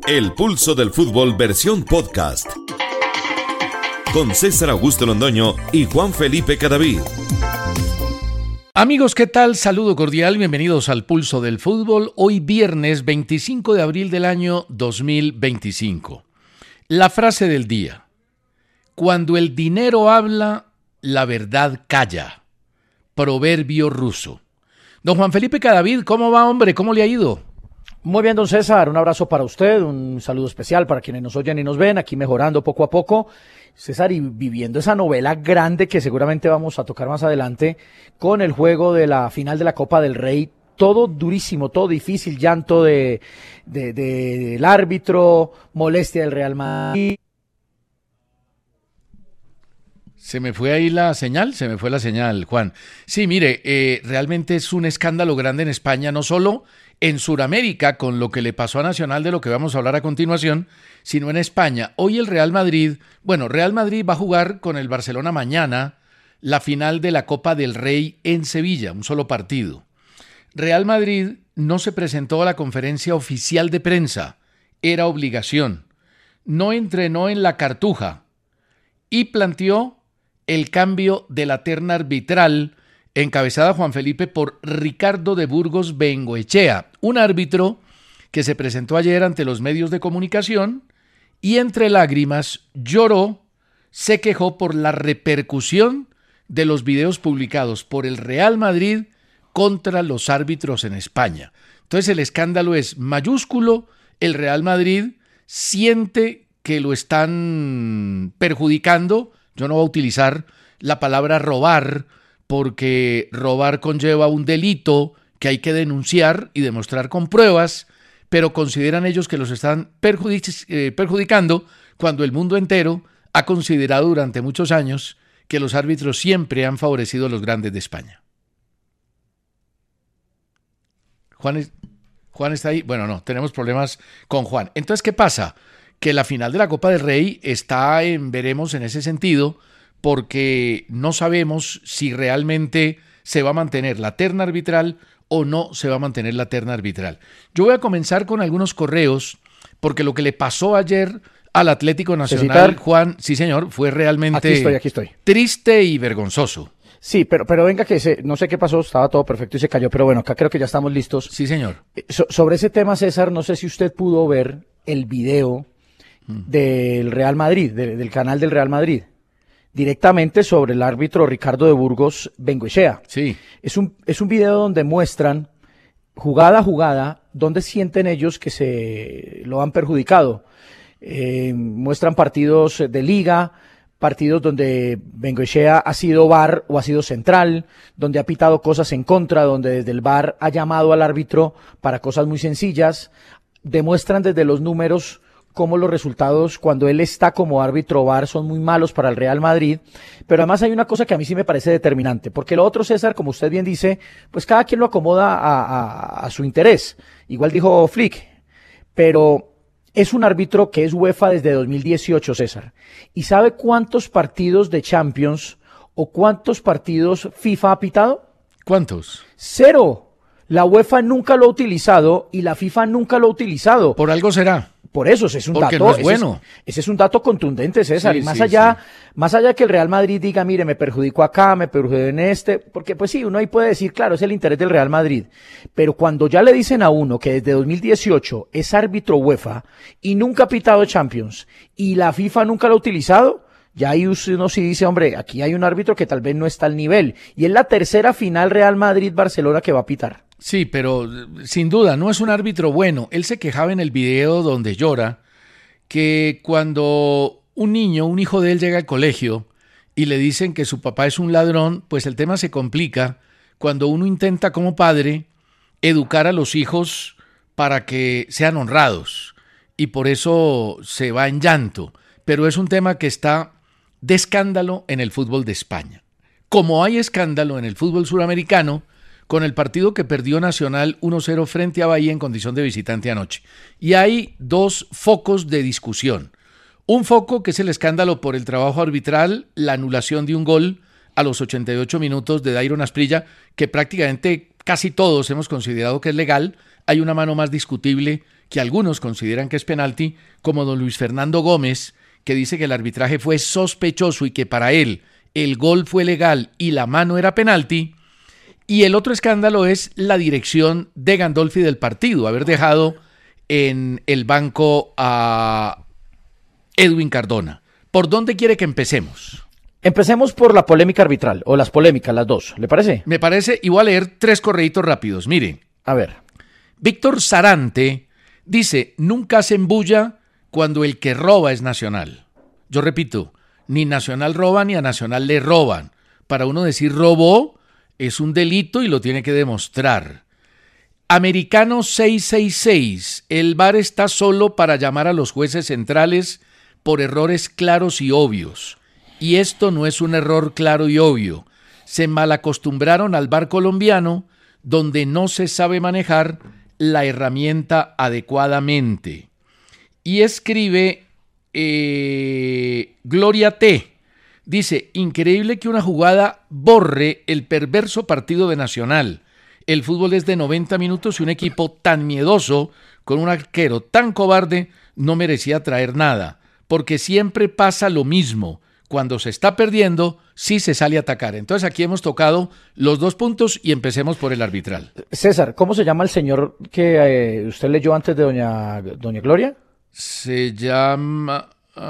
El Pulso del Fútbol versión podcast. Con César Augusto Londoño y Juan Felipe Cadavid. Amigos, ¿qué tal? Saludo cordial, bienvenidos al Pulso del Fútbol. Hoy viernes 25 de abril del año 2025. La frase del día: cuando el dinero habla, la verdad calla. Proverbio ruso. Don Juan Felipe Cadavid, ¿cómo va, hombre? ¿Cómo le ha ido? Muy bien, don César, un abrazo para usted, un saludo especial para quienes nos oyen y nos ven, aquí mejorando poco a poco. César, y viviendo esa novela grande que seguramente vamos a tocar más adelante, con el juego de la final de la Copa del Rey, todo durísimo, todo difícil, llanto del árbitro, molestia del Real Madrid. Se me fue ahí la señal, Juan. Sí, mire, realmente es un escándalo grande en España, no solo en Sudamérica, con lo que le pasó a Nacional, de lo que vamos a hablar a continuación, sino en España. Hoy el Real Madrid va a jugar con el Barcelona mañana la final de la Copa del Rey en Sevilla, un solo partido. Real Madrid no se presentó a la conferencia oficial de prensa, era obligación. No entrenó en la Cartuja y planteó el cambio de la terna arbitral encabezada, Juan Felipe, por Ricardo de Burgos Bengoechea, un árbitro que se presentó ayer ante los medios de comunicación y entre lágrimas lloró, se quejó por la repercusión de los videos publicados por el Real Madrid contra los árbitros en España. Entonces el escándalo es mayúsculo, el Real Madrid siente que lo están perjudicando. Yo no voy a utilizar la palabra robar, porque robar conlleva un delito que hay que denunciar y demostrar con pruebas, pero consideran ellos que los están perjudicando cuando el mundo entero ha considerado durante muchos años que los árbitros siempre han favorecido a los grandes de España. Juan está ahí. Bueno, no, tenemos problemas con Juan. Entonces, ¿qué pasa? Que la final de la Copa del Rey está en veremos en ese sentido, porque no sabemos si realmente se va a mantener la terna arbitral o no se va a mantener la terna arbitral. Yo voy a comenzar con algunos correos, porque lo que le pasó ayer al Atlético Nacional, Juan, sí señor, fue realmente aquí estoy. Triste y vergonzoso. Sí, pero venga que no sé qué pasó, estaba todo perfecto y se cayó, pero bueno, acá creo que ya estamos listos. Sí, señor. Sobre ese tema, César, no sé si usted pudo ver el video del Real Madrid, del canal del Real Madrid, directamente sobre el árbitro Ricardo de Burgos Bengoechea. Sí. Es un video donde muestran jugada a jugada donde sienten ellos que se lo han perjudicado. Muestran partidos de liga, partidos donde Bengoechea ha sido VAR o ha sido central, donde ha pitado cosas en contra, donde desde el VAR ha llamado al árbitro para cosas muy sencillas. Demuestran desde los números cómo los resultados cuando él está como árbitro VAR son muy malos para el Real Madrid, pero además hay una cosa que a mí sí me parece determinante, porque lo otro, César, como usted bien dice, pues cada quien lo acomoda a su interés, igual dijo Flick, pero es un árbitro que es UEFA desde 2018, César, y ¿sabe cuántos partidos de Champions o cuántos partidos FIFA ha pitado? ¿Cuántos? 0. La UEFA nunca lo ha utilizado y la FIFA nunca lo ha utilizado. Por algo será. Por eso, ese es un porque dato. No es bueno. Ese es un dato contundente, César. Sí, y más sí, allá sí. que el Real Madrid diga, mire, me perjudicó acá, me perjudicó en este, porque pues sí, uno ahí puede decir, claro, es el interés del Real Madrid. Pero cuando ya le dicen a uno que desde 2018 es árbitro UEFA y nunca ha pitado Champions y la FIFA nunca lo ha utilizado, ya ahí uno sí dice, hombre, aquí hay un árbitro que tal vez no está al nivel. Y es la tercera final Real Madrid-Barcelona que va a pitar. Sí, pero sin duda no es un árbitro bueno. Él se quejaba en el video donde llora que cuando un niño, un hijo de él llega al colegio y le dicen que su papá es un ladrón, pues el tema se complica cuando uno intenta como padre educar a los hijos para que sean honrados y por eso se va en llanto. Pero es un tema que está de escándalo en el fútbol de España. Como hay escándalo en el fútbol suramericano, con el partido que perdió Nacional 1-0 frente a Bahía en condición de visitante anoche. Y hay dos focos de discusión. Un foco que es el escándalo por el trabajo arbitral, la anulación de un gol a los 88 minutos de Dairon Asprilla, que prácticamente casi todos hemos considerado que es legal. Hay una mano más discutible que algunos consideran que es penalti, como don Luis Fernando Gómez, que dice que el arbitraje fue sospechoso y que para él el gol fue legal y la mano era penalti. Y el otro escándalo es la dirección de Gandolfi del partido, haber dejado en el banco a Edwin Cardona. ¿Por dónde quiere que empecemos? Empecemos por la polémica arbitral, o las polémicas, las dos, ¿le parece? Me parece, y voy a leer 3 correitos rápidos. Miren. A ver. Víctor Sarante dice, nunca se embulla cuando el que roba es Nacional. Yo repito, ni Nacional roba ni a Nacional le roban. Para uno decir robó es un delito y lo tiene que demostrar. Americano 666, el VAR está solo para llamar a los jueces centrales por errores claros y obvios. Y esto no es un error claro y obvio. Se malacostumbraron al VAR colombiano, donde no se sabe manejar la herramienta adecuadamente. Y escribe Gloria T. Dice, increíble que una jugada borre el perverso partido de Nacional. El fútbol es de 90 minutos y un equipo tan miedoso, con un arquero tan cobarde, no merecía traer nada. Porque siempre pasa lo mismo. Cuando se está perdiendo, sí se sale a atacar. Entonces aquí hemos tocado los 2 puntos y empecemos por el arbitral. César, ¿cómo se llama el señor que usted leyó antes de doña Gloria? Se llama,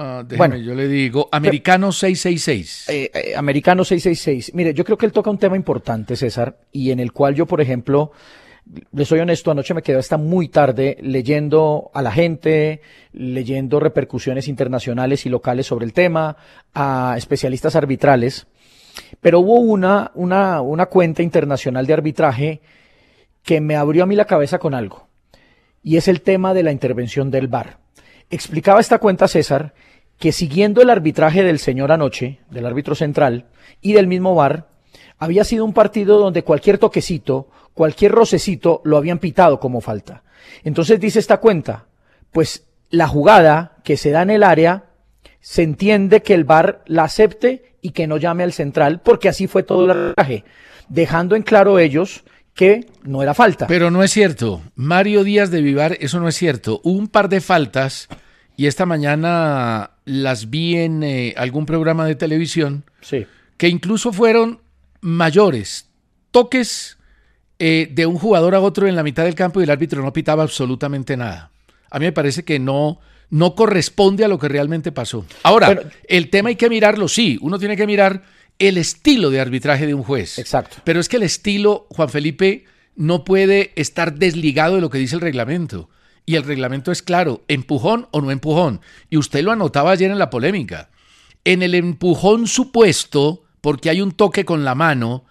yo le digo, Americano 666. Americano 666. Mire, yo creo que él toca un tema importante, César, y en el cual yo, por ejemplo, le soy honesto, anoche me quedé hasta muy tarde leyendo a la gente, leyendo repercusiones internacionales y locales sobre el tema, a especialistas arbitrales, pero hubo una cuenta internacional de arbitraje que me abrió a mí la cabeza con algo, y es el tema de la intervención del VAR. Explicaba esta cuenta, César, que siguiendo el arbitraje del señor anoche, del árbitro central y del mismo VAR, había sido un partido donde cualquier toquecito, cualquier rocecito lo habían pitado como falta. Entonces dice esta cuenta, pues la jugada que se da en el área, se entiende que el VAR la acepte y que no llame al central, porque así fue todo el arbitraje, dejando en claro ellos que no era falta. Pero no es cierto. Mario Díaz de Vivar, eso no es cierto. Hubo un par de faltas y esta mañana las vi en algún programa de televisión, sí, que incluso fueron mayores. Toques de un jugador a otro en la mitad del campo y el árbitro no pitaba absolutamente nada. A mí me parece que no corresponde a lo que realmente pasó. Ahora, bueno, el tema hay que mirarlo, sí. Uno tiene que mirar el estilo de arbitraje de un juez. Exacto. Pero es que el estilo, Juan Felipe, no puede estar desligado de lo que dice el reglamento. Y el reglamento es claro, empujón o no empujón. Y usted lo anotaba ayer en la polémica. En el empujón supuesto, porque hay un toque con la mano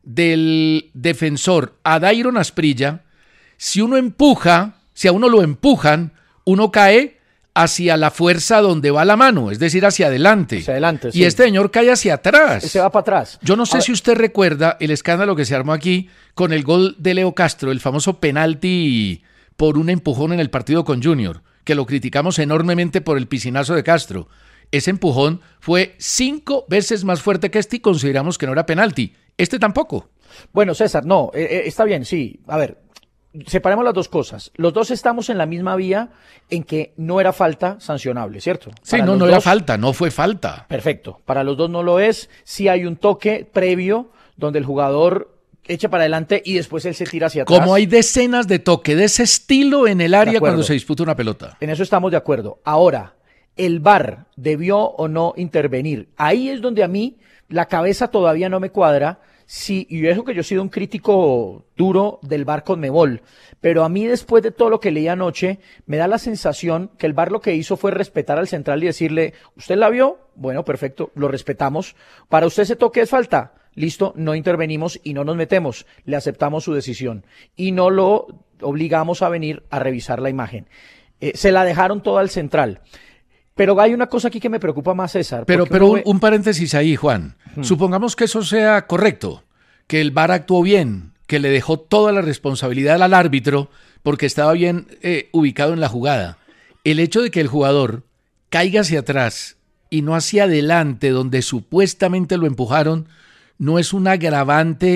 del defensor a Dairon Asprilla, si uno empuja, si a uno lo empujan, uno cae hacia la fuerza donde va la mano, es decir, hacia adelante. Hacia adelante, sí. Y este señor cae hacia atrás. Se va para atrás. Yo no sé si usted recuerda el escándalo que se armó aquí con el gol de Leo Castro, el famoso penalti por un empujón en el partido con Junior, que lo criticamos enormemente por el piscinazo de Castro. Ese empujón fue 5 veces más fuerte que este y consideramos que no era penalti. Este tampoco. Bueno, César, no, está bien, sí. A ver, separemos las dos cosas. Los dos estamos en la misma vía en que no era falta sancionable, ¿cierto? Sí, no era falta, no fue falta. Perfecto. Para los dos no lo es. Sí hay un toque previo donde el jugador echa para adelante y después él se tira hacia atrás. Como hay decenas de toques de ese estilo en el área cuando se disputa una pelota. En eso estamos de acuerdo. Ahora, ¿el VAR debió o no intervenir? Ahí es donde a mí la cabeza todavía no me cuadra. Sí, y eso que yo he sido un crítico duro del VAR Conmebol, pero a mí después de todo lo que leí anoche, me da la sensación que el VAR lo que hizo fue respetar al central y decirle, ¿usted la vio? Bueno, perfecto, lo respetamos. ¿Para usted ese toque es falta? Listo, no intervenimos y no nos metemos, le aceptamos su decisión y no lo obligamos a venir a revisar la imagen. Se la dejaron toda al central. Pero hay una cosa aquí que me preocupa más, César. Pero un paréntesis ahí, Juan. Supongamos que eso sea correcto, que el VAR actuó bien, que le dejó toda la responsabilidad al árbitro porque estaba bien ubicado en la jugada. El hecho de que el jugador caiga hacia atrás y no hacia adelante donde supuestamente lo empujaron, no es un agravante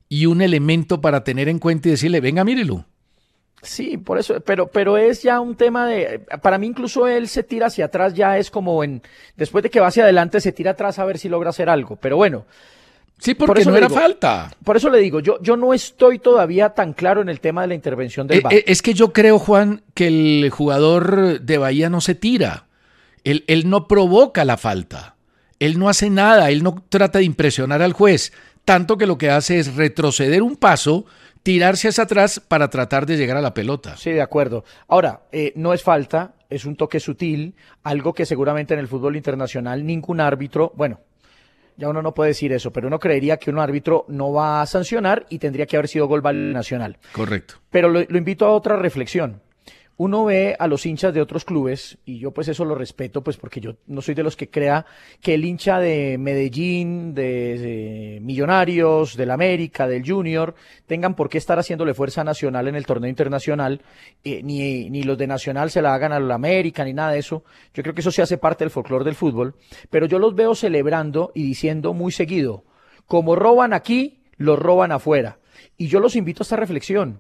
y un elemento para tener en cuenta y decirle, venga, mírelo. Sí, por eso, pero es ya un tema para mí incluso él se tira hacia atrás, ya es como después de que va hacia adelante se tira atrás a ver si logra hacer algo, pero bueno. Sí, porque no era falta. Por eso le digo, yo no estoy todavía tan claro en el tema de la intervención del VAR. Es que yo creo, Juan, que el jugador de Bahía no se tira, él no provoca la falta, él no hace nada, él no trata de impresionar al juez, tanto que lo que hace es retroceder un paso, tirarse hacia atrás para tratar de llegar a la pelota. Sí, de acuerdo. Ahora, no es falta, es un toque sutil, algo que seguramente en el fútbol internacional ningún árbitro, bueno, ya uno no puede decir eso, pero uno creería que un árbitro no va a sancionar y tendría que haber sido gol válido nacional. Correcto. Pero lo invito a otra reflexión. Uno ve a los hinchas de otros clubes, y yo pues eso lo respeto, pues porque yo no soy de los que crea que el hincha de Medellín, de Millonarios, del América, del Junior, tengan por qué estar haciéndole fuerza nacional en el torneo internacional, ni los de Nacional se la hagan a la América, ni nada de eso. Yo creo que eso sí hace parte del folclore del fútbol, pero yo los veo celebrando y diciendo muy seguido, como roban aquí, los roban afuera. Y yo los invito a esta reflexión.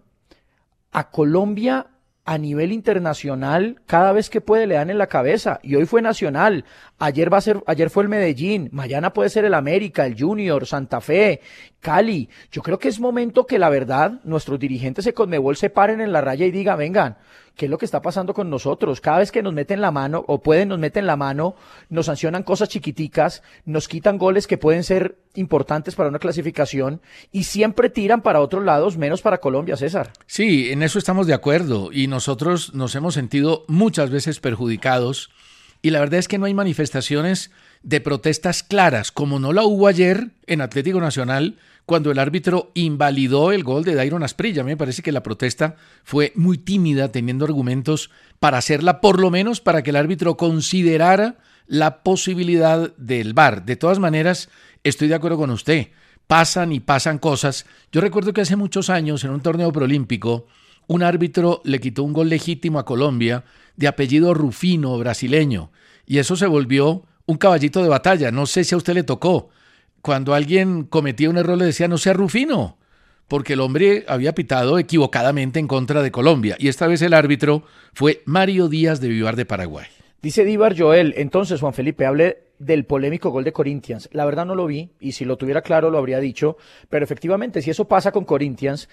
A Colombia, a nivel internacional, cada vez que puede le dan en la cabeza, y hoy fue Nacional, ayer fue el Medellín, mañana puede ser el América, el Junior, Santa Fe, Cali. Yo creo que es momento que la verdad nuestros dirigentes de Conmebol se paren en la raya y digan, vengan, ¿qué es lo que está pasando con nosotros? Cada vez que nos meten la mano, nos meten la mano, nos sancionan cosas chiquiticas, nos quitan goles que pueden ser importantes para una clasificación y siempre tiran para otros lados, menos para Colombia, César. Sí, en eso estamos de acuerdo y nosotros nos hemos sentido muchas veces perjudicados y la verdad es que no hay manifestaciones de protestas claras, como no la hubo ayer en Atlético Nacional, cuando el árbitro invalidó el gol de Dairon Asprilla. A mí me parece que la protesta fue muy tímida, teniendo argumentos para hacerla, por lo menos para que el árbitro considerara la posibilidad del VAR. De todas maneras, estoy de acuerdo con usted. Pasan y pasan cosas. Yo recuerdo que hace muchos años, en un torneo proolímpico, un árbitro le quitó un gol legítimo a Colombia de apellido Rufino, brasileño, y eso se volvió un caballito de batalla. No sé si a usted le tocó. Cuando alguien cometía un error le decía no sea Rufino, porque el hombre había pitado equivocadamente en contra de Colombia. Y esta vez el árbitro fue Mario Díaz de Vivar de Paraguay. Dice Díbar Joel, entonces Juan Felipe, hable del polémico gol de Corinthians. La verdad no lo vi, y si lo tuviera claro lo habría dicho, pero efectivamente si eso pasa con Corinthians,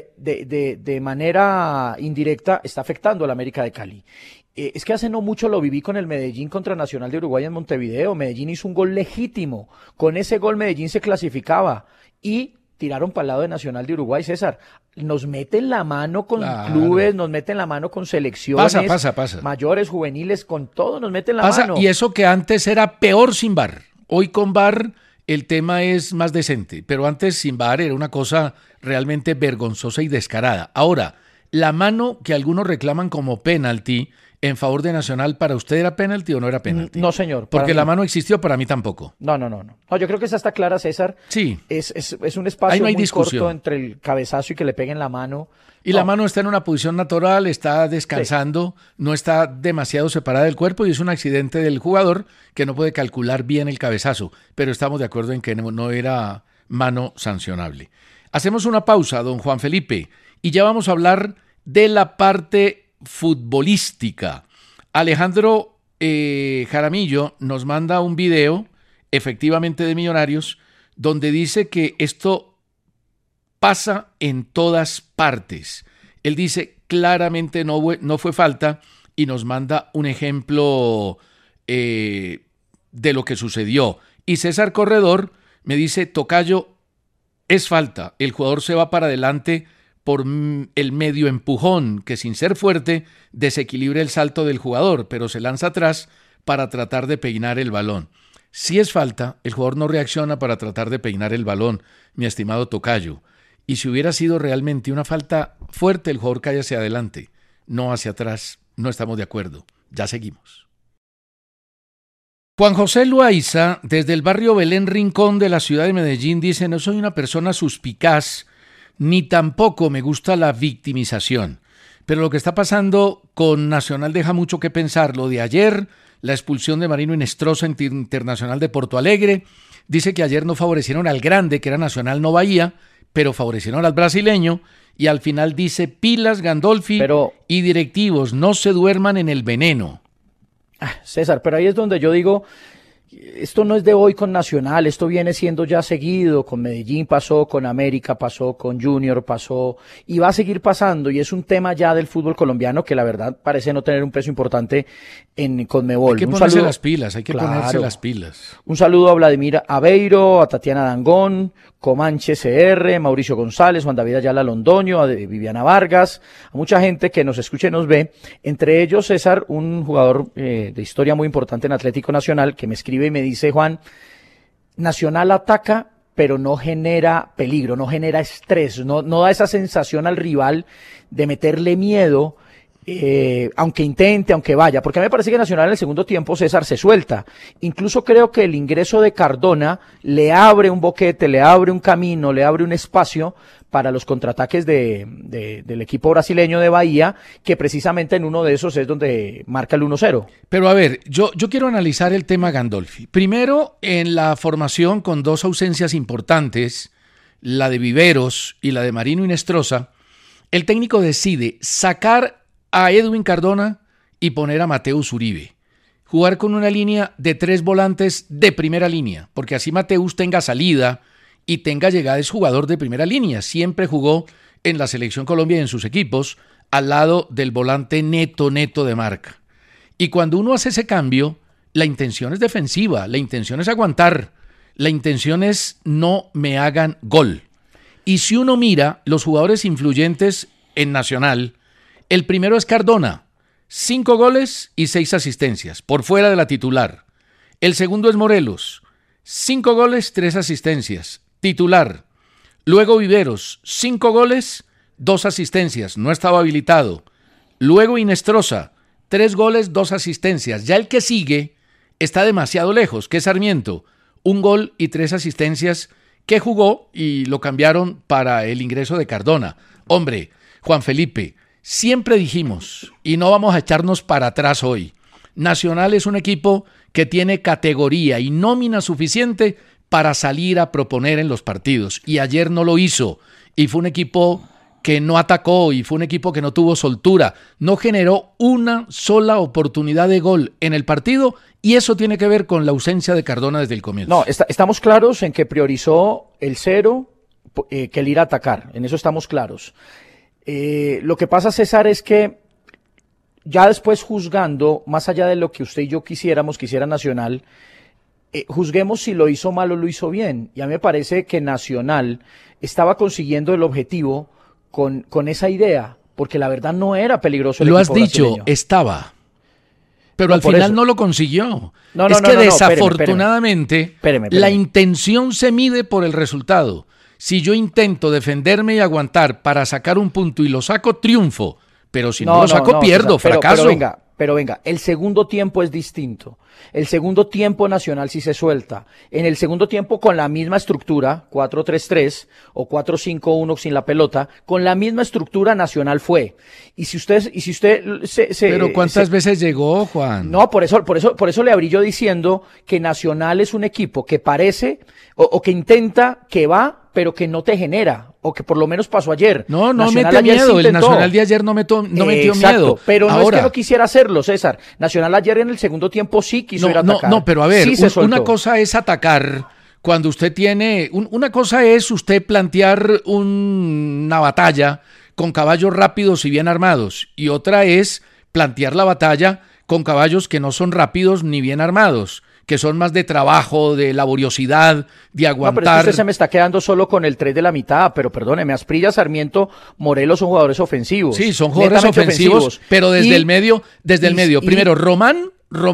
de manera indirecta está afectando a la América de Cali. Es que hace no mucho lo viví con el Medellín contra Nacional de Uruguay en Montevideo. Medellín hizo un gol legítimo. Con ese gol Medellín se clasificaba y tiraron para el lado de Nacional de Uruguay, César. Nos meten la mano con clubes, nos meten la mano con selecciones. Pasa. Mayores, juveniles, con todo nos meten la mano. Y eso que antes era peor sin VAR. Hoy con VAR el tema es más decente, pero antes sin VAR era una cosa realmente vergonzosa y descarada. Ahora, la mano que algunos reclaman como penalti en favor de Nacional, ¿para usted era penalti o no era penalti? No, señor. Porque la mano existió, para mí tampoco. No, yo creo que esa está clara, César. Sí. Es un espacio no hay muy discusión. corto entre el cabezazo y que le peguen la mano. Y la mano está en una posición natural, está descansando, no está demasiado separada del cuerpo y es un accidente del jugador que no puede calcular bien el cabezazo. Pero estamos de acuerdo en que no era mano sancionable. Hacemos una pausa, don Juan Felipe, y ya vamos a hablar de la parte futbolística. Alejandro Jaramillo nos manda un video, efectivamente de Millonarios, donde dice que esto pasa en todas partes. Él dice claramente no fue falta y nos manda un ejemplo de lo que sucedió. Y César Corredor me dice, tocayo, es falta, el jugador se va para adelante por el medio empujón, que sin ser fuerte desequilibra el salto del jugador, pero se lanza atrás para tratar de peinar el balón. Si es falta, el jugador no reacciona para tratar de peinar el balón, mi estimado tocayo. Y si hubiera sido realmente una falta fuerte, el jugador cae hacia adelante, no hacia atrás. No estamos de acuerdo. Ya seguimos. Juan José Loaiza, desde el barrio Belén Rincón de la ciudad de Medellín, dice: no soy una persona suspicaz, ni tampoco me gusta la victimización. Pero lo que está pasando con Nacional deja mucho que pensar. Lo de ayer, la expulsión de Marino Inestrosa Internacional de Porto Alegre, dice que ayer no favorecieron al grande, que era Nacional, no Bahía, pero favorecieron al brasileño y al final dice pilas Gandolfi y directivos, no se duerman en el veneno. César, pero ahí es donde yo digo, esto no es de hoy con Nacional, esto viene siendo ya seguido, con Medellín pasó, con América pasó, con Junior pasó, y va a seguir pasando, y es un tema ya del fútbol colombiano que la verdad parece no tener un peso importante en Conmebol. Hay que ponerse las pilas, hay que ponerse las pilas. Un saludo a Vladimir Aveiro, a Tatiana Dangón, Comanche CR, Mauricio González, Juan David Ayala Londoño, a Viviana Vargas, a mucha gente que nos escucha y nos ve, entre ellos César, un jugador de historia muy importante en Atlético Nacional, que me escribe y me dice, Juan, Nacional ataca, pero no genera peligro, no genera estrés, no da esa sensación al rival de meterle miedo, aunque intente, aunque vaya, porque a mí me parece que Nacional en el segundo tiempo, César, se suelta. Incluso creo que el ingreso de Cardona le abre un boquete, le abre un camino, le abre un espacio para los contraataques del equipo brasileño de Bahía, que precisamente en uno de esos es donde marca el 1-0. Pero a ver, yo quiero analizar el tema Gandolfi. Primero, en la formación con dos ausencias importantes, la de Viveros y la de Marino Inestrosa, el técnico decide sacar a Edwin Cardona y poner a Mateus Uribe. Jugar con una línea de 3 volantes de primera línea, porque así Mateus tenga salida y tenga llegada, es jugador de primera línea. Siempre jugó en la Selección Colombia y en sus equipos al lado del volante neto de marca. Y cuando uno hace ese cambio, la intención es defensiva, la intención es aguantar, la intención es no me hagan gol. Y si uno mira los jugadores influyentes en Nacional, el primero es Cardona, 5 goles y 6 asistencias, por fuera de la titular. El segundo es Morelos, 5 goles, 3 asistencias, titular. Luego Viveros, 5 goles, 2 asistencias, no estaba habilitado. Luego Inestrosa, 3 goles, 2 asistencias. Ya el que sigue está demasiado lejos, que es Sarmiento, 1 gol y 3 asistencias, que jugó y lo cambiaron para el ingreso de Cardona. Hombre, Juan Felipe, siempre dijimos, y no vamos a echarnos para atrás hoy, Nacional es un equipo que tiene categoría y nómina suficiente para salir a proponer en los partidos. Y ayer no lo hizo. Y fue un equipo que no atacó y fue un equipo que no tuvo soltura. No generó una sola oportunidad de gol en el partido y eso tiene que ver con la ausencia de Cardona desde el comienzo. No, estamos claros en que priorizó el 0 que el ir a atacar. En eso estamos claros. Lo que pasa, César, es que ya después juzgando, más allá de lo que usted y yo quisiera Nacional, juzguemos si lo hizo mal o lo hizo bien. Y a mí me parece que Nacional estaba consiguiendo el objetivo con esa idea, porque la verdad no era peligroso el equipo brasileño. Lo has dicho, estaba. Pero al final no lo consiguió. No, desafortunadamente, espéreme. La intención se mide por el resultado. Si yo intento defenderme y aguantar para sacar un punto y lo saco, triunfo. Pero si no lo saco, pierdo, fracaso. Pero venga, el segundo tiempo es distinto. El segundo tiempo Nacional sí se suelta. En el segundo tiempo con la misma estructura, 4-3-3 o 4-5-1 sin la pelota, con la misma estructura Nacional fue. Y si usted Pero ¿cuántas veces llegó, Juan? No, por eso le abrí yo diciendo que Nacional es un equipo que parece o que intenta, que va, pero que no te genera, o que por lo menos pasó ayer. No mete miedo, el Nacional de ayer no metió miedo. Pero no es que no quisiera hacerlo, César. Nacional ayer en el segundo tiempo sí quiso ir a atacar. No, pero a ver, sí una cosa es atacar cuando usted tiene... Una cosa es usted plantear una batalla con caballos rápidos y bien armados, y otra es plantear la batalla con caballos que no son rápidos ni bien armados, que son más de trabajo, de laboriosidad, de aguantar. No, pero es que usted se me está quedando solo con el 3 de la mitad, pero perdóneme, Asprilla, Sarmiento, Morelos son jugadores ofensivos. Sí, son jugadores ofensivos, pero desde el medio. Primero, Román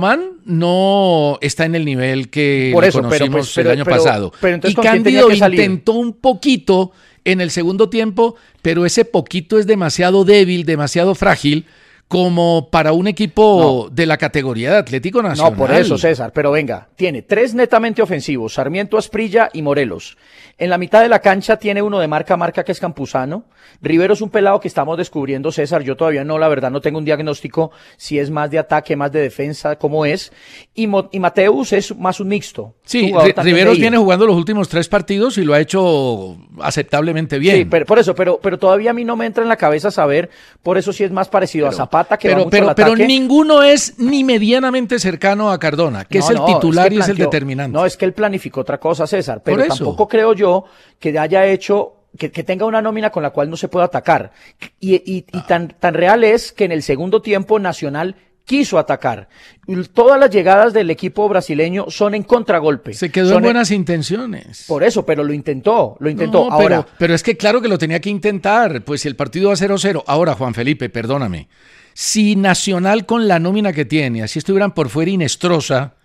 no está en el nivel que conocimos el año pasado. Entonces, y Cándido intentó un poquito en el segundo tiempo, pero ese poquito es demasiado débil, demasiado frágil, como para un equipo de la categoría de Atlético Nacional. No, por eso, César, pero venga, tiene 3 netamente ofensivos, Sarmiento, Asprilla y Morelos. En la mitad de la cancha tiene uno de marca a marca que es Campuzano. Rivero es un pelado que estamos descubriendo, César. Yo todavía no, la verdad, no tengo un diagnóstico si es más de ataque, más de defensa, cómo es. Y Mateus es más un mixto. Sí, Riveros viene jugando los últimos 3 partidos y lo ha hecho aceptablemente bien. Sí, pero todavía a mí no me entra en la cabeza saber, por eso sí es más parecido a Zapata, que va mucho al ataque. Pero ninguno es ni medianamente cercano a Cardona, que es el titular y es el determinante. No, es que él planificó otra cosa, César, pero tampoco creo yo que haya hecho... Que tenga una nómina con la cual no se pueda atacar. Y tan real es que en el segundo tiempo Nacional quiso atacar. Todas las llegadas del equipo brasileño son en contragolpe. Se quedó en buenas intenciones. Por eso, pero lo intentó. No, ahora, pero es que claro que lo tenía que intentar, pues si el partido va 0-0. Ahora, Juan Felipe, perdóname. Si Nacional con la nómina que tiene, así estuvieran por fuera Inestrosa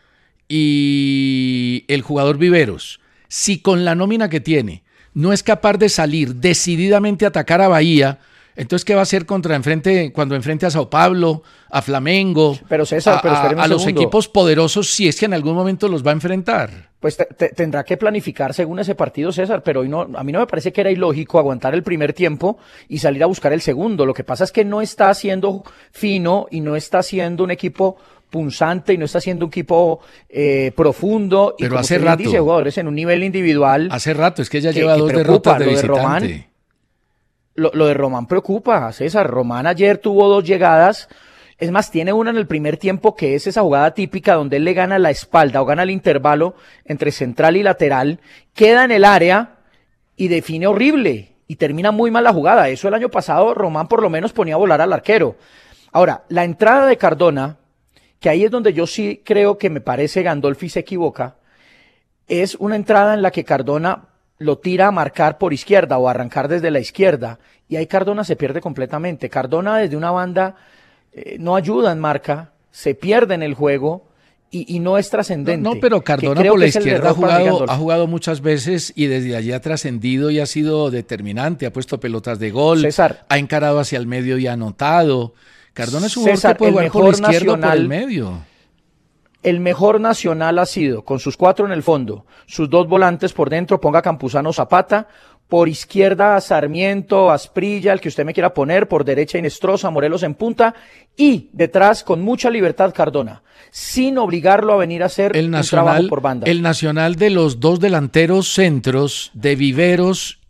y el jugador Viveros, si con la nómina que tiene no es capaz de salir decididamente a atacar a Bahía, entonces ¿qué va a hacer cuando enfrente a Sao Paulo, a Flamengo, pero César, a los equipos poderosos, si es que en algún momento los va a enfrentar? Pues tendrá que planificar según ese partido, César, pero hoy a mí no me parece que era ilógico aguantar el primer tiempo y salir a buscar el segundo. Lo que pasa es que no está siendo fino y no está siendo un equipo punzante y no está siendo un equipo profundo. Pero y como hace rato dice, jugadores en un nivel individual. Hace rato, es que ya lleva 2 derrotas de visitante. Lo de Román preocupa, César. Román ayer tuvo 2 llegadas. Es más, tiene una en el primer tiempo que es esa jugada típica donde él le gana la espalda o gana el intervalo entre central y lateral, queda en el área y define horrible y termina muy mal la jugada. Eso el año pasado Román por lo menos ponía a volar al arquero. Ahora, la entrada de Cardona, que ahí es donde yo sí creo que me parece Gandolfi se equivoca, es una entrada en la que Cardona lo tira a marcar por izquierda o a arrancar desde la izquierda, y ahí Cardona se pierde completamente. Cardona desde una banda no ayuda en marca, se pierde en el juego y no es trascendente. No, pero Cardona por la izquierda ha jugado muchas veces y desde allí ha trascendido y ha sido determinante, ha puesto pelotas de gol, César, ha encarado hacia el medio y ha anotado. Cardona es un jugador que puede jugar por la izquierda o por el medio. El mejor Nacional ha sido, con sus 4 en el fondo, sus 2 volantes por dentro, ponga Campuzano, Zapata, por izquierda a Sarmiento, Asprilla, el que usted me quiera poner, por derecha Inestrosa, Morelos en punta, y detrás con mucha libertad Cardona, sin obligarlo a venir a hacer un trabajo por banda. El Nacional de los 2 delanteros centros, de Viveros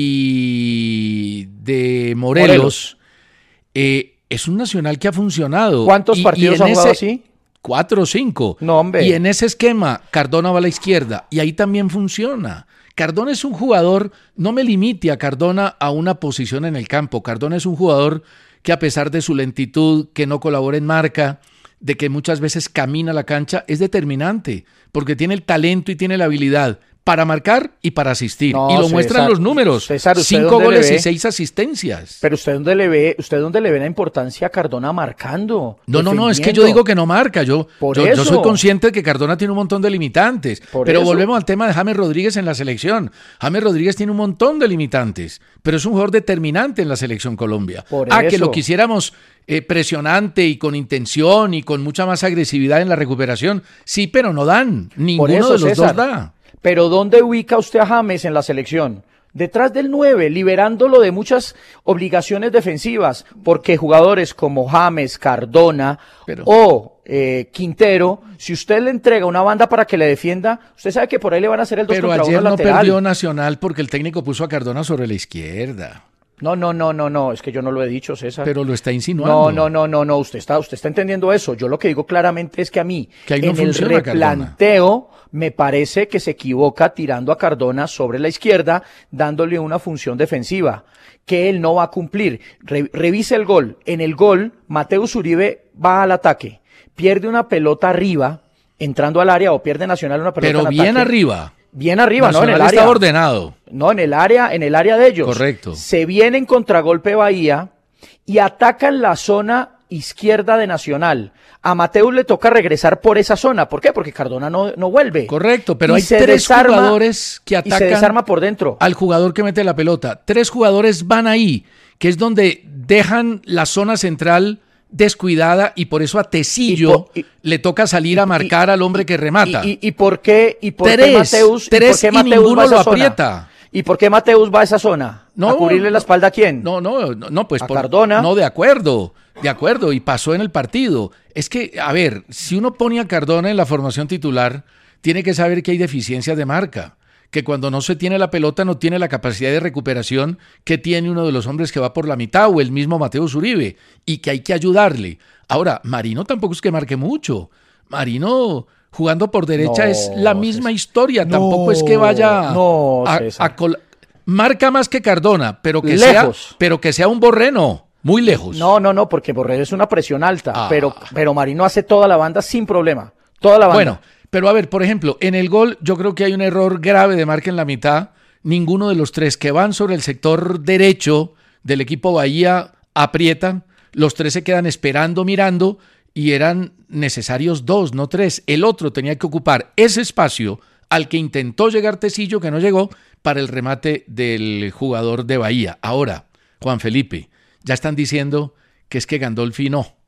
y de Morelos. Es un Nacional que ha funcionado. ¿Cuántos partidos ha jugado así? 4 o 5. No, hombre. Y en ese esquema, Cardona va a la izquierda. Y ahí también funciona. Cardona es un jugador, no me limite a Cardona a una posición en el campo. Cardona es un jugador que a pesar de su lentitud, que no colabora en marca, de que muchas veces camina la cancha, es determinante. Porque tiene el talento y tiene la habilidad para marcar y para asistir. Y lo muestran los números. César, 5 goles y 6 asistencias. Pero usted dónde le ve la importancia a Cardona marcando. No, es que yo digo que no marca. Yo soy consciente de que Cardona tiene un montón de limitantes. Pero volvemos al tema de James Rodríguez en la selección. James Rodríguez tiene un montón de limitantes, pero es un jugador determinante en la selección Colombia. Que lo quisiéramos presionante y con intención y con mucha más agresividad en la recuperación. Sí, pero no dan. Ninguno de los 2 da. Pero ¿dónde ubica usted a James en la selección? Detrás del 9, liberándolo de muchas obligaciones defensivas, porque jugadores como James, Cardona o Quintero, si usted le entrega una banda para que le defienda, usted sabe que por ahí le van a hacer el 2 contra 1 lateral. Pero ayer no perdió Nacional porque el técnico puso a Cardona sobre la izquierda. No, es que yo no lo he dicho, César. Pero lo está insinuando. No, usted está entendiendo eso. Yo lo que digo claramente es que a mí, que no en el replanteo, me parece que se equivoca tirando a Cardona sobre la izquierda, dándole una función defensiva, que él no va a cumplir. Revise el gol. En el gol, Mateus Uribe va al ataque, pierde una pelota arriba, entrando al área, o pierde Nacional una pelota en ataque. Pero bien arriba. Bien arriba, Nacional, ¿no? En el área. Está ordenado. No, en el área de ellos. Correcto. Se viene en contragolpe Bahía y atacan la zona izquierda de Nacional. A Mateus le toca regresar por esa zona. ¿Por qué? Porque Cardona no vuelve. Correcto, pero hay 3 jugadores que atacan. Y se desarma por dentro. Al jugador que mete la pelota. 3 jugadores van ahí, que es donde dejan la zona central descuidada y por eso a Tecillo le toca salir a marcar al hombre que remata. ¿Y por qué Mateus ninguno lo aprieta? ¿Y por qué Mateus va a esa zona? No, ¿A cubrirle la espalda a quién? No, pues a Cardona. No, de acuerdo, y pasó en el partido. Es que, a ver, si uno pone a Cardona en la formación titular, tiene que saber que hay deficiencias de marca, que cuando no se tiene la pelota no tiene la capacidad de recuperación que tiene uno de los hombres que va por la mitad o el mismo Mateus Uribe, y que hay que ayudarle. Ahora, Marino tampoco es que marque mucho. Marino jugando por derecha es la misma historia, tampoco es que vaya marca más que Cardona, pero que sea un Borré, muy lejos. No, porque Borré es una presión alta, pero Marino hace toda la banda sin problema, toda la banda. Bueno, pero a ver, por ejemplo, en el gol yo creo que hay un error grave de marca en la mitad. Ninguno de los tres que van sobre el sector derecho del equipo Bahía aprietan, los tres se quedan esperando, mirando, y eran necesarios 2, no 3. El otro tenía que ocupar ese espacio al que intentó llegar Tecillo, que no llegó, para el remate del jugador de Bahía. Ahora, Juan Felipe, ya están diciendo que es que Gandolfi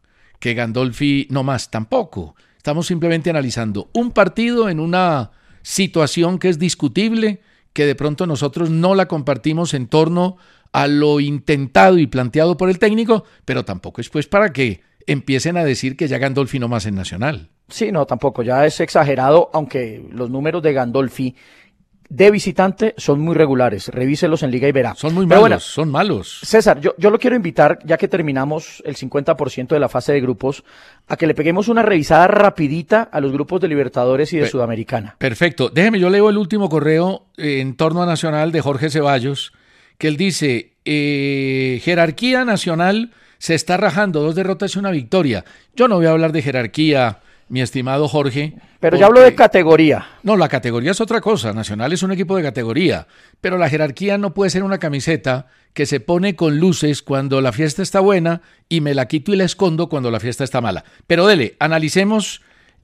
no más, tampoco. Estamos simplemente analizando un partido en una situación que es discutible, que de pronto nosotros no la compartimos en torno a lo intentado y planteado por el técnico, pero tampoco es pues para que empiecen a decir que ya Gandolfi no más en Nacional. Sí, no, tampoco, ya es exagerado, aunque los números de Gandolfi de visitante son muy regulares, revíselos en Liga y verá. Son muy malos, bueno, son malos. César, yo lo quiero invitar, ya que terminamos el 50% de la fase de grupos, a que le peguemos una revisada rapidita a los grupos de Libertadores y de Sudamericana. Perfecto, déjeme, yo leo el último correo en torno a Nacional de Jorge Ceballos, que él dice, jerarquía Nacional se está rajando, 2 derrotas y 1 victoria. Yo no voy a hablar de jerarquía, mi estimado Jorge. Pero ya hablo de categoría. No, la categoría es otra cosa. Nacional es un equipo de categoría. Pero la jerarquía no puede ser una camiseta que se pone con luces cuando la fiesta está buena y me la quito y la escondo cuando la fiesta está mala. Pero dele, analicemos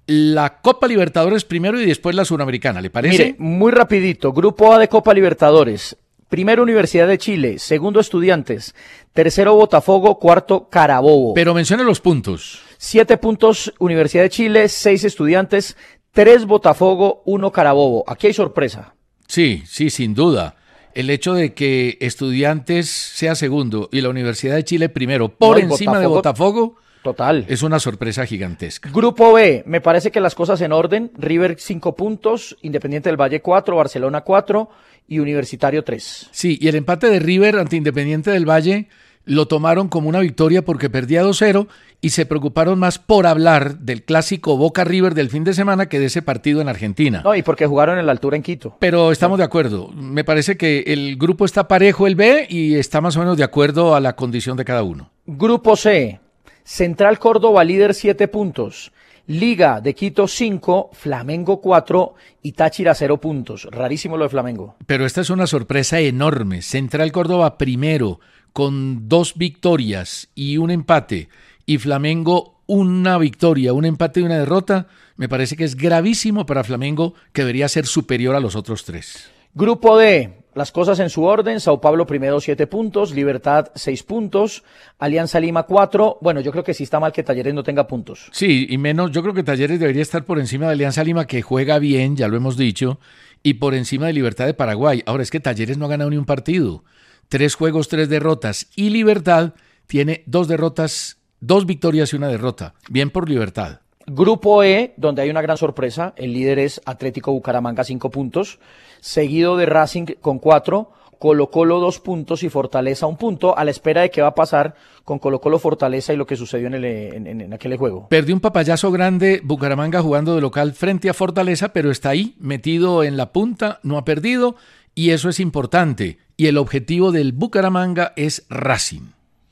la Copa Libertadores primero y después la Sudamericana, ¿le parece? Mire, muy rapidito. Grupo A de Copa Libertadores. Primero Universidad de Chile, segundo Estudiantes, tercero Botafogo, cuarto Carabobo. Pero mencione los puntos. 7 puntos Universidad de Chile, 6 Estudiantes, 3 Botafogo, 1 Carabobo. Aquí hay sorpresa. Sí, sin duda. El hecho de que Estudiantes sea segundo y la Universidad de Chile primero por encima de Botafogo, total, es una sorpresa gigantesca. Grupo B, me parece que las cosas en orden. River 5 puntos, Independiente del Valle 4, Barcelona 4 y Universitario 3. Sí, y el empate de River ante Independiente del Valle lo tomaron como una victoria porque perdía 2-0 y se preocuparon más por hablar del clásico Boca River del fin de semana que de ese partido en Argentina. No, y porque jugaron en la altura en Quito. Pero estamos de acuerdo. Me parece que el grupo está parejo, el B, y está más o menos de acuerdo a la condición de cada uno. Grupo C, Central Córdoba líder 7 puntos. Liga de Quito 5, Flamengo 4 y Táchira 0 puntos. Rarísimo lo de Flamengo. Pero esta es una sorpresa enorme. Central Córdoba primero con 2 victorias y 1 empate. Y Flamengo 1 victoria, 1 empate y 1 derrota. Me parece que es gravísimo para Flamengo, que debería ser superior a los otros 3. Grupo D, las cosas en su orden. Sao Paulo primero 7 puntos, Libertad 6 puntos, Alianza Lima 4. Bueno, yo creo que sí está mal que Talleres no tenga puntos. Sí, y menos, yo creo que Talleres debería estar por encima de Alianza Lima, que juega bien, ya lo hemos dicho, y por encima de Libertad de Paraguay. Ahora es que Talleres no ha ganado ni un partido. 3 juegos, 3 derrotas, y Libertad tiene 2 derrotas, 2 victorias y 1 derrota. Bien por Libertad. Grupo E, donde hay una gran sorpresa, el líder es Atlético Bucaramanga 5 puntos, seguido de Racing con 4, Colo-Colo 2 puntos y Fortaleza 1 punto, a la espera de qué va a pasar con Colo-Colo Fortaleza y lo que sucedió en aquel juego. Perdió un papayazo grande Bucaramanga jugando de local frente a Fortaleza, pero está ahí, metido en la punta, no ha perdido, y eso es importante. Y el objetivo del Bucaramanga es Racing.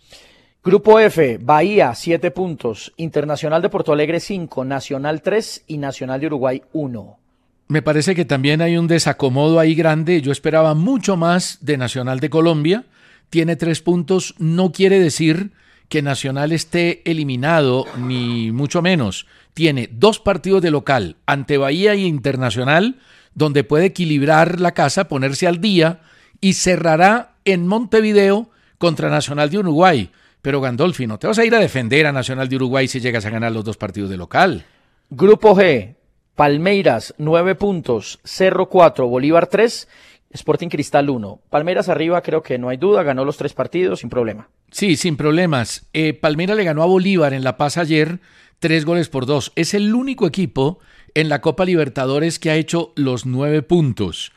Grupo F, Bahía 7 puntos, Internacional de Porto Alegre 5, Nacional 3 y Nacional de Uruguay 1. Me parece que también hay un desacomodo ahí grande. Yo esperaba mucho más de Nacional de Colombia. Tiene 3 puntos, no quiere decir que Nacional esté eliminado, ni mucho menos. Tiene 2 partidos de local ante Bahía y Internacional, donde puede equilibrar la casa, ponerse al día, y cerrará en Montevideo contra Nacional de Uruguay. Pero Gandolfi, no te vas a ir a defender a Nacional de Uruguay si llegas a ganar los 2 partidos de local. Grupo G, Palmeiras 9 puntos, Cerro 4, Bolívar 3 Sporting Cristal 1. Palmeiras arriba, creo que no hay duda, ganó los 3 partidos sin problema. Sí, sin problemas. Palmeiras le ganó a Bolívar en La Paz ayer 3-2. Es el único equipo en la Copa Libertadores que ha hecho los 9 puntos.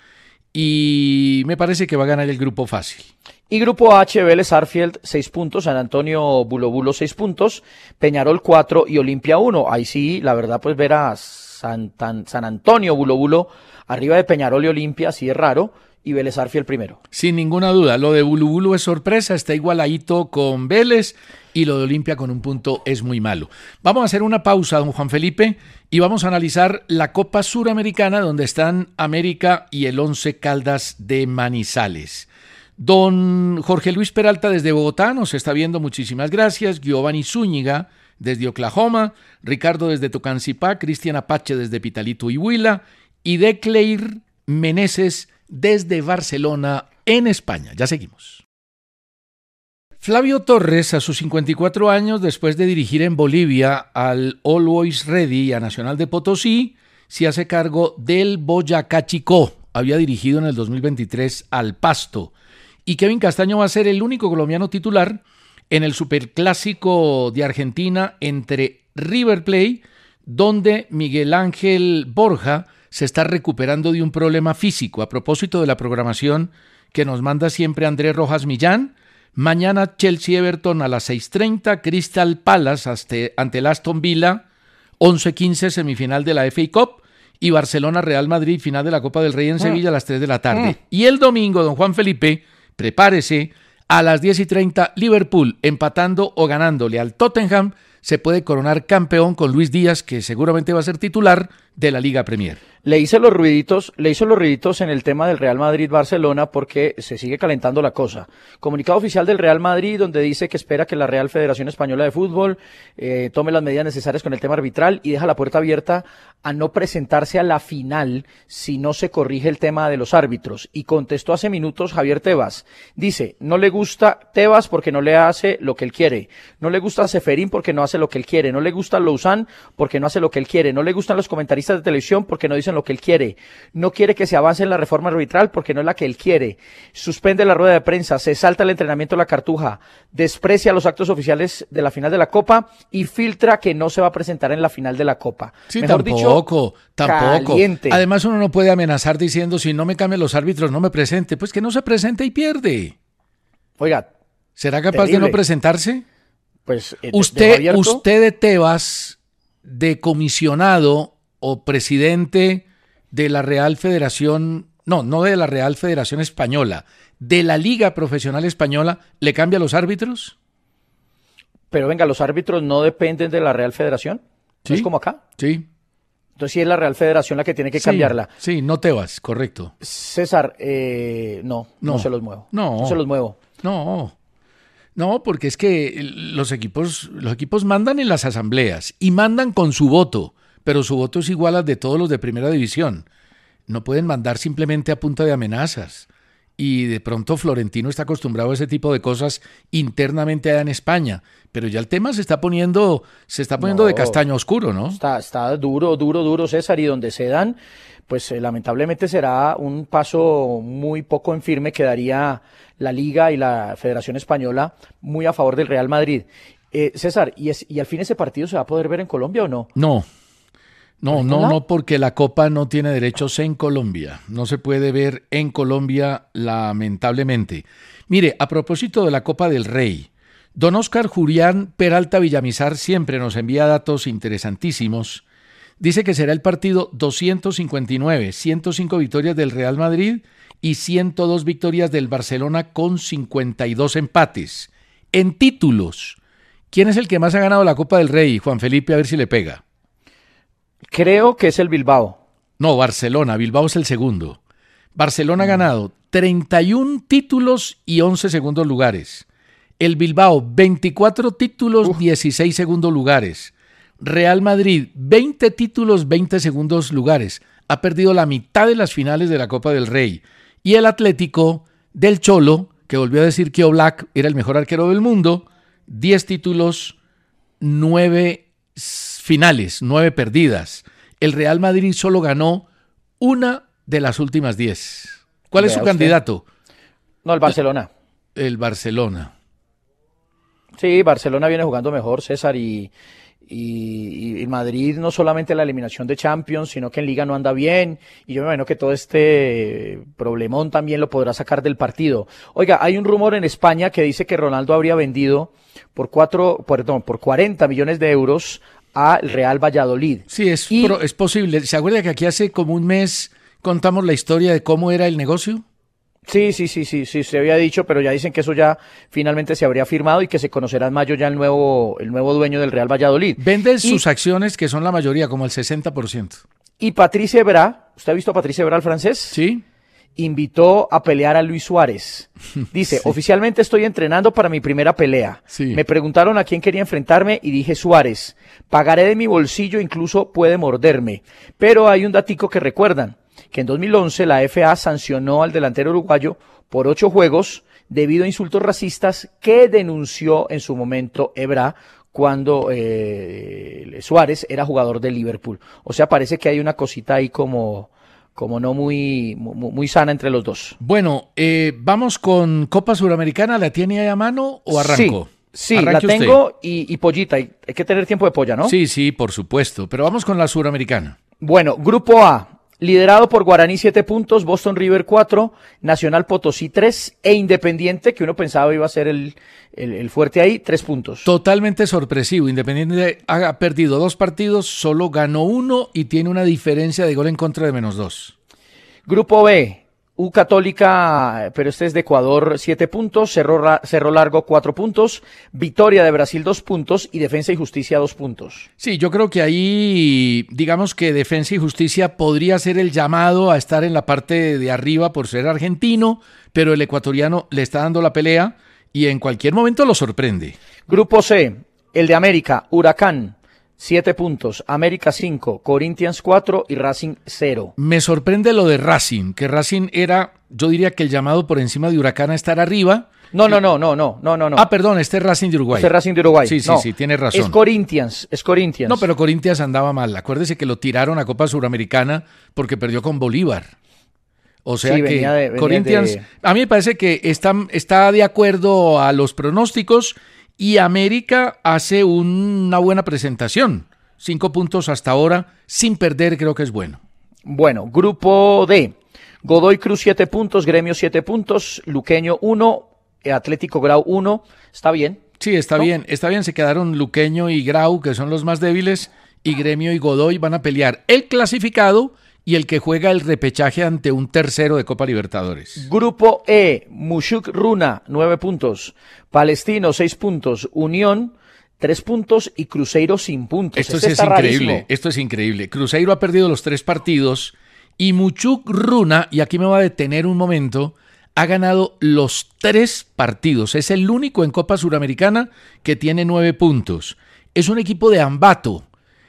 Y me parece que va a ganar el grupo fácil. Y grupo H, Vélez Sarsfield 6 puntos, San Antonio Bulo 6 puntos, Peñarol 4 y Olimpia 1. Ahí sí, la verdad, pues ver a San Antonio Bulo arriba de Peñarol y Olimpia sí es raro, y Vélez Sarsfield primero. Sin ninguna duda, lo de Bulo es sorpresa, está igualadito con Vélez, y lo de Olimpia con un punto es muy malo. Vamos a hacer una pausa, don Juan Felipe, y vamos a analizar la Copa Suramericana, donde están América y el Once Caldas de Manizales. Don Jorge Luis Peralta desde Bogotá nos está viendo, muchísimas gracias. Giovanni Zúñiga desde Oklahoma, Ricardo desde Tocancipá, Cristian Apache desde Pitalito y Huila, y Decleir Meneses desde Barcelona, en España. Ya seguimos. Flavio Torres, a sus 54 años, después de dirigir en Bolivia al Always Ready y a Nacional de Potosí, se hace cargo del Boyacá Chicó. Había dirigido en el 2023 al Pasto. Y Kevin Castaño va a ser el único colombiano titular en el superclásico de Argentina entre River Plate, donde Miguel Ángel Borja se está recuperando de un problema físico. A propósito de la programación que nos manda siempre Andrés Rojas Millán, mañana Chelsea-Everton a las 6:30, Crystal Palace ante el Aston Villa, 11:15 semifinal de la FA Cup, y Barcelona-Real Madrid, final de la Copa del Rey en Sevilla a las 3 de la tarde. Y el domingo, don Juan Felipe, prepárese, a las 10:30, Liverpool empatando o ganándole al Tottenham, se puede coronar campeón con Luis Díaz, que seguramente va a ser titular de la Liga Premier. Le hizo los ruiditos en el tema del Real Madrid-Barcelona porque se sigue calentando la cosa. Comunicado oficial del Real Madrid donde dice que espera que la Real Federación Española de Fútbol tome las medidas necesarias con el tema arbitral y deja la puerta abierta a no presentarse a la final si no se corrige el tema de los árbitros. Y contestó hace minutos Javier Tebas. Dice, no le gusta Tebas porque no le hace lo que él quiere. No le gusta Ceferín porque no hace lo que él quiere. No le gusta Louzán porque no hace lo que él quiere. No le gustan los comentaristas de televisión porque no dicen lo que él quiere. No quiere que se avance en la reforma arbitral porque no es la que él quiere. Suspende la rueda de prensa, se salta el entrenamiento de la Cartuja, desprecia los actos oficiales de la final de la Copa y filtra que no se va a presentar en la final de la Copa. Sí, mejor tampoco. Caliente. Además, uno no puede amenazar diciendo, si no me cambian los árbitros, no me presente. Pues que no se presente y pierde. Oiga, ¿será capaz de no presentarse? Pues usted de Tebas, de comisionado o presidente de la Real Federación, no de la Real Federación Española, de la Liga Profesional Española, ¿le cambia los árbitros? Pero venga, ¿los árbitros no dependen de la Real Federación? ¿No ¿Sí? es como acá? Sí. Entonces sí es la Real Federación la que tiene que cambiarla. Sí, no Tebas, correcto. César, no se los muevo. No se los muevo. No, porque es que los equipos mandan en las asambleas y mandan con su voto, pero su voto es igual al de todos los de primera división. No pueden mandar simplemente a punta de amenazas. Y de pronto Florentino está acostumbrado a ese tipo de cosas internamente allá en España. Pero ya el tema se está poniendo de castaño oscuro, ¿no? Está duro, César, y donde se dan, pues lamentablemente será un paso muy poco en firme que daría la Liga y la Federación Española muy a favor del Real Madrid. César, ¿y al fin ese partido se va a poder ver en Colombia o no? No, porque la Copa no tiene derechos en Colombia. No se puede ver en Colombia, lamentablemente. Mire, a propósito de la Copa del Rey, don Oscar Julián Peralta Villamizar siempre nos envía datos interesantísimos. Dice que será el partido 259, 105 victorias del Real Madrid y 102 victorias del Barcelona con 52 empates. En títulos, ¿quién es el que más ha ganado la Copa del Rey? Juan Felipe, a ver si le pega. Creo que es el Bilbao. No, Barcelona. Bilbao es el segundo. Barcelona ha ganado 31 títulos y 11 segundos lugares. El Bilbao, 24 títulos, 16 segundos lugares. Real Madrid, 20 títulos, 20 segundos lugares. Ha perdido la mitad de las finales de la Copa del Rey. Y el Atlético del Cholo, que volvió a decir que Oblak era el mejor arquero del mundo, 10 títulos, 9 finales, 9 perdidas. El Real Madrid solo ganó una de las últimas 10. ¿Cuál es Vea su usted. candidato? No, el Barcelona. El Barcelona. Sí, Barcelona viene jugando mejor, César, y Madrid no solamente la eliminación de Champions, sino que en Liga no anda bien, y yo me imagino que todo este problemón también lo podrá sacar del partido. Oiga, hay un rumor en España que dice que Ronaldo habría vendido por 40 millones de euros al Real Valladolid. Sí, es posible. ¿Se acuerda que aquí hace como un mes contamos la historia de cómo era el negocio? Sí, se había dicho, pero ya dicen que eso ya finalmente se habría firmado y que se conocerá en mayo ya el nuevo dueño del Real Valladolid. Vende sus acciones, que son la mayoría, como el 60%. Y Patrice Evra, ¿usted ha visto a Patrice Evra, el francés? Sí. Invitó a pelear a Luis Suárez. Dice, Sí. Oficialmente estoy entrenando para mi primera pelea. Sí. Me preguntaron a quién quería enfrentarme y dije Suárez. Pagaré de mi bolsillo, incluso puede morderme. Pero hay un datico que recuerdan, que en 2011 la FA sancionó al delantero uruguayo por 8 juegos debido a insultos racistas que denunció en su momento Evra cuando Suárez era jugador del Liverpool. O sea, parece que hay una cosita ahí como no muy sana entre los dos. Bueno, vamos con Copa Suramericana. ¿La tiene ahí a mano o arranco? Sí, Arranque la usted. tengo y pollita. Hay que tener tiempo de polla, ¿no? Sí, por supuesto. Pero vamos con la Suramericana. Bueno, Grupo A. Liderado por Guaraní 7 puntos, Boston River 4, Nacional Potosí 3 e Independiente, que uno pensaba iba a ser el fuerte ahí, 3 puntos. Totalmente sorpresivo. Independiente ha perdido 2 partidos, solo ganó 1 y tiene una diferencia de gol en contra de -2. Grupo B, U Católica, pero este es de Ecuador, 7 puntos, Cerro Largo 4 puntos, Vitória de Brasil 2 puntos y Defensa y Justicia 2 puntos. Sí, yo creo que ahí, digamos que Defensa y Justicia podría ser el llamado a estar en la parte de arriba por ser argentino, pero el ecuatoriano le está dando la pelea y en cualquier momento lo sorprende. Grupo C, el de América, Huracán, 7 puntos, América 5, Corinthians 4 y Racing 0. Me sorprende lo de Racing, que Racing era, yo diría que el llamado por encima de Huracán a estar arriba. No. Ah, perdón, este es Racing de Uruguay. Este es Racing de Uruguay. Sí, No, tiene razón. Es Corinthians. No, pero Corinthians andaba mal. Acuérdese que lo tiraron a Copa Suramericana porque perdió con Bolívar. O sea Sí, que venía Corinthians, de- a mí me parece que está de acuerdo a los pronósticos y América hace una buena presentación. 5 puntos hasta ahora, sin perder, creo que es bueno. Bueno, Grupo D, Godoy Cruz 7 puntos, Gremio 7 puntos, Luqueño 1, Atlético Grau 1. Está bien. Sí, está ¿No? bien, se quedaron Luqueño y Grau, que son los más débiles, y Gremio y Godoy van a pelear el clasificado y el que juega el repechaje ante un tercero de Copa Libertadores. Grupo E, Mushuk Runa 9 puntos, Palestino 6 puntos, Unión 3 puntos y Cruzeiro sin puntos. Esto Este sí es está increíble, rarísimo. esto es increíble. Cruzeiro ha perdido los 3 partidos y Muchuk Runa, y aquí me voy a detener un momento, ha ganado los 3 partidos. Es el único en Copa Suramericana que tiene 9 puntos. Es un equipo de Ambato.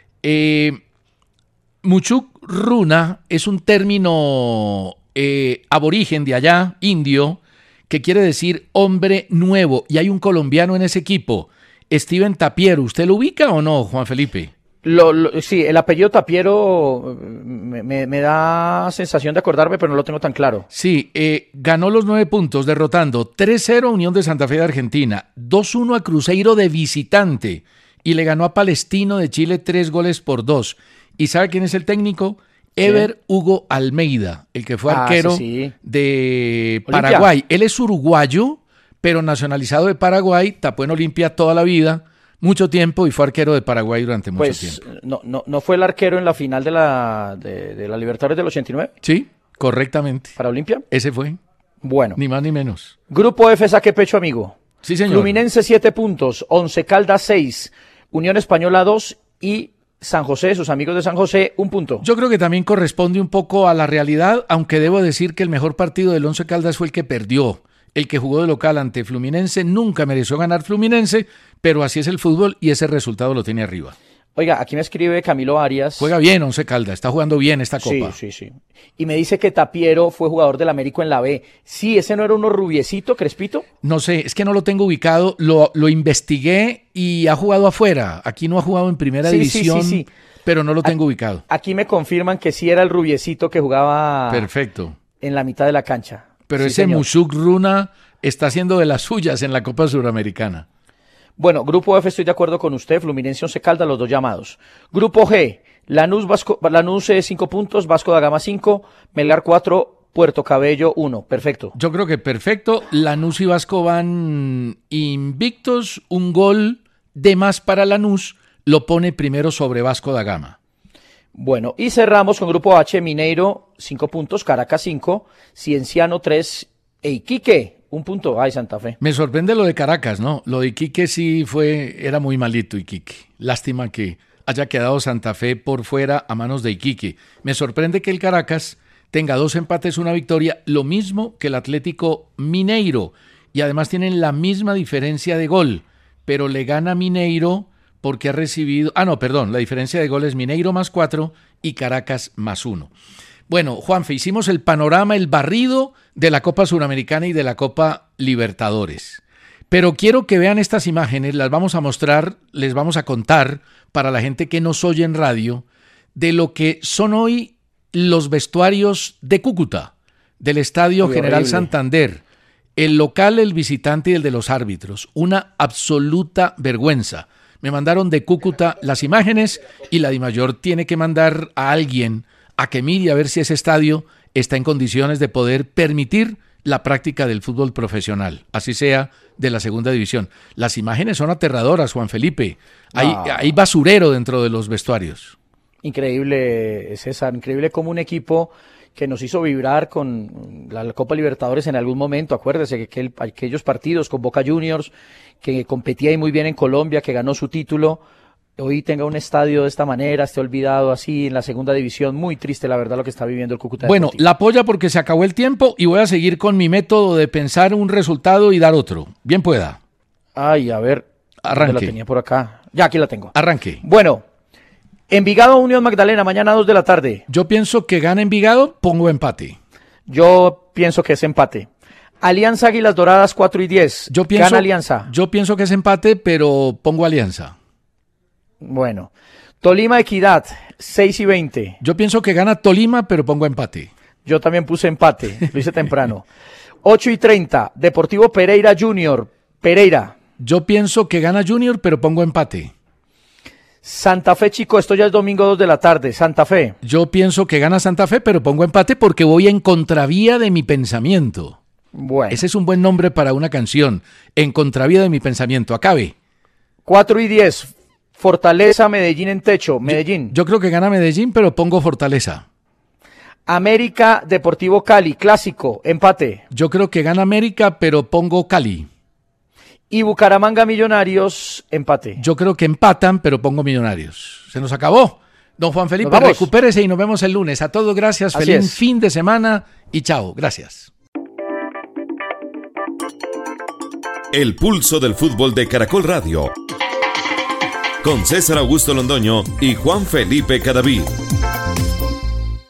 Muchuk Runa es un término aborigen de allá, indio, que quiere decir hombre nuevo. Y hay un colombiano en ese equipo, Steven Tapiero. ¿Usted lo ubica o no, Juan Felipe? Sí, el apellido Tapiero me da sensación de acordarme, pero no lo tengo tan claro. Sí, ganó los 9 puntos, derrotando 3-0 a Unión de Santa Fe de Argentina, 2-1 a Cruzeiro de visitante y le ganó a Palestino de Chile 3-2. ¿Y sabe quién es el técnico? Ever Hugo Almeida, el que fue arquero de Olimpia. Paraguay. Él es uruguayo, pero nacionalizado de Paraguay, tapó en Olimpia toda la vida, mucho tiempo, y fue arquero de Paraguay durante mucho tiempo. No fue el arquero en la final de la Libertadores del 89 Sí, correctamente. para Olimpia. Ese fue, Bueno, ni más ni menos. Grupo F, saque pecho, amigo. Sí, señor. Fluminense 7 puntos, Once Caldas 6, Unión Española 2 y San José, sus amigos de San José, 1 punto. Yo creo que también corresponde un poco a la realidad, aunque debo decir que el mejor partido del Once Caldas fue el que perdió. El que jugó de local ante Fluminense nunca mereció ganar Fluminense, pero así es el fútbol y ese resultado lo tiene arriba. Oiga, aquí me escribe Camilo Arias. Juega bien Once Caldas, está jugando bien esta copa. Sí. Y me dice que Tapiero fue jugador del Américo en la B. Sí, ese no era uno rubiecito, crespito. No sé, es que no lo tengo ubicado, lo investigué y ha jugado afuera. Aquí no ha jugado en primera división, sí. pero no lo tengo ubicado. Aquí me confirman que sí era el rubiecito que jugaba Perfecto. en la mitad de la cancha. Pero Sí, ese señor. Mushuk Runa está haciendo de las suyas en la Copa Suramericana. Bueno, Grupo F, estoy de acuerdo con usted, Fluminense, Once Caldas, los dos llamados. Grupo G, Lanús 5 puntos, Vasco da Gama 5, Melgar 4, Puerto Cabello 1. Perfecto. Yo creo que perfecto. Lanús y Vasco van invictos. Un gol de más para Lanús lo pone primero sobre Vasco da Gama. Bueno, y cerramos con Grupo H, Mineiro 5 puntos, Caracas 5, Cienciano 3 e Iquique 1 punto. Ay, Santa Fe. Me sorprende lo de Caracas, ¿no? Lo de Iquique sí era muy malito Iquique. Lástima que haya quedado Santa Fe por fuera a manos de Iquique. Me sorprende que el Caracas tenga 2 empates, 1 victoria, lo mismo que el Atlético Mineiro. Y además tienen la misma diferencia de gol, pero le gana Mineiro porque ha recibido... la diferencia de gol es Mineiro más 4 y Caracas más 1. Bueno, Juanfe, hicimos el panorama, el barrido de la Copa Suramericana y de la Copa Libertadores. Pero quiero que vean estas imágenes, las vamos a mostrar, les vamos a contar para la gente que nos oye en radio, de lo que son hoy los vestuarios de Cúcuta, del Estadio General horrible. Santander, el local, el visitante y el de los árbitros. Una absoluta vergüenza. Me mandaron de Cúcuta las imágenes y la DIMAYOR tiene que mandar a alguien a que mire a ver si ese estadio está en condiciones de poder permitir la práctica del fútbol profesional, así sea de la segunda división. Las imágenes son aterradoras, Juan Felipe. Hay basurero dentro de los vestuarios. Increíble, César, increíble como un equipo que nos hizo vibrar con la Copa Libertadores en algún momento. Acuérdese que aquellos partidos con Boca Juniors, que competía ahí muy bien en Colombia, que ganó su título, hoy tenga un estadio de esta manera, esté olvidado así en la segunda división. Muy triste, la verdad, lo que está viviendo el Cúcuta Bueno, Deportivo. la apoya porque se acabó el tiempo y voy a seguir con mi método de pensar un resultado y dar otro. Bien pueda. Ay, a ver, Arranque. la tenía por acá. Ya, aquí la tengo. Arranque. Bueno, Envigado Unión Magdalena, mañana 2 de la tarde. Yo pienso que gana Envigado, pongo empate. Yo pienso que es empate. Alianza Águilas Doradas 4 y 10. Gana Alianza. Yo pienso que es empate, pero pongo Alianza. Bueno. Tolima Equidad 6 y 20. Yo pienso que gana Tolima, pero pongo empate. Yo también puse empate, lo hice temprano. 8 y 30. Deportivo Pereira Junior. Pereira. Yo pienso que gana Junior, pero pongo empate. Santa Fe Chico, esto ya es domingo 2 de la tarde. Santa Fe. Yo pienso que gana Santa Fe, pero pongo empate porque voy en contravía de mi pensamiento. Bueno. Ese es un buen nombre para una canción. En contravía de mi pensamiento. Acabe. 4 y 10. Fortaleza Medellín en techo. Medellín. Yo creo que gana Medellín, pero pongo Fortaleza. América Deportivo Cali. Clásico. Empate. Yo creo que gana América, pero pongo Cali. Y Bucaramanga Millonarios. Empate. Yo creo que empatan, pero pongo Millonarios. Se nos acabó. Don Juan Felipe, Nos vamos. recupérese y nos vemos el lunes. A todos gracias, Así feliz es. fin de semana y chao. Gracias. El pulso del fútbol de Caracol Radio. Con César Augusto Londoño y Juan Felipe Cadavid.